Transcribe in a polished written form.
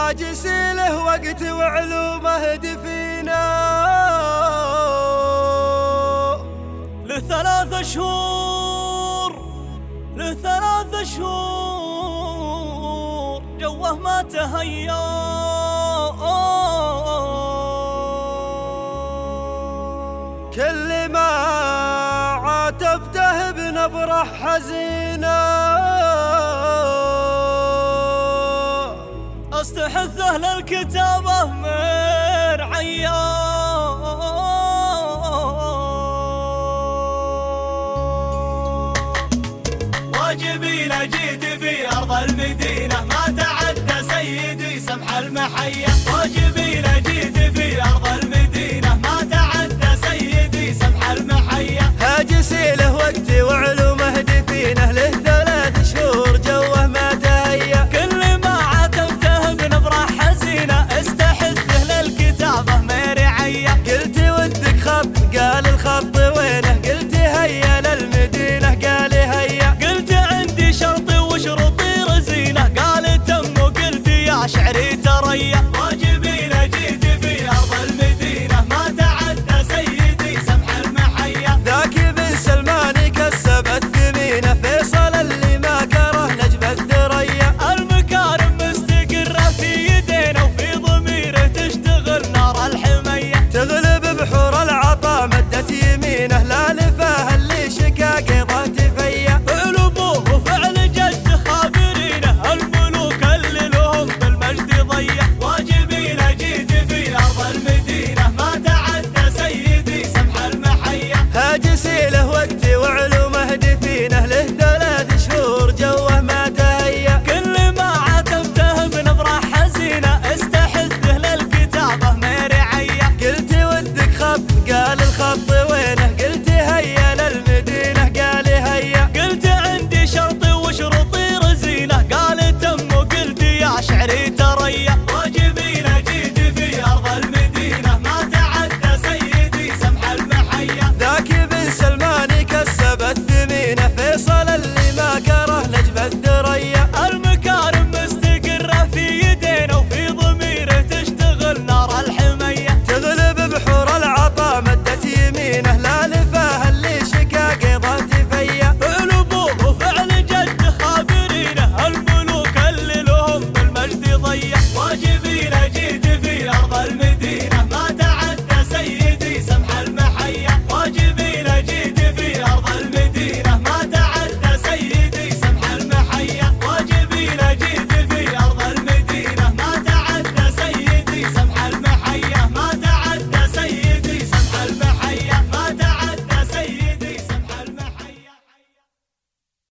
هاجسي له وقت وعلومه دفينا ل3 شهور جوه ما تهيأ كل ما عاتبته بنبرة حزينة استحثه للكتابة مرعية واجبي لجيت في أرض المدينة ما تعدى سيدي سمح المحية واجبي لجيت في أرض المدينة ما تعدى سيدي سمح المحية هاجسي له وقت وعلومه